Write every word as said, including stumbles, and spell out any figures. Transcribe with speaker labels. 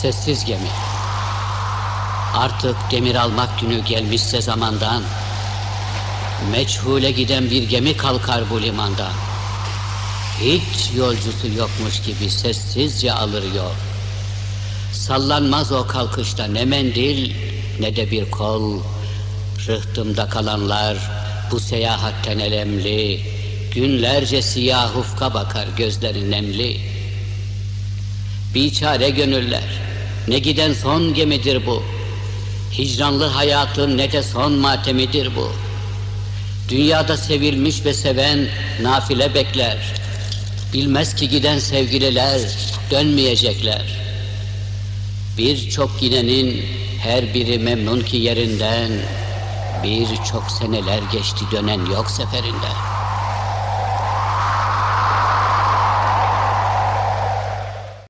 Speaker 1: Sessiz gemi. Artık demir almak günü gelmişse zamandan, meçhule giden bir gemi kalkar bu limandan. Hiç yolcusu yokmuş gibi sessizce alır yol. Sallanmaz o kalkışta ne mendil ne de bir kol. Rıhtımda kalanlar bu seyahatten elemli, günlerce siyah ufka bakar gözleri nemli. Biçare gönüller, ne giden son gemidir bu. Hicranlı hayatın ne de son matemidir bu. Dünyada sevilmiş ve seven nafile bekler. Bilmez ki giden sevgililer dönmeyecekler. Birçok gidenin her biri memnun ki yerinden, birçok seneler geçti dönen yok seferinden.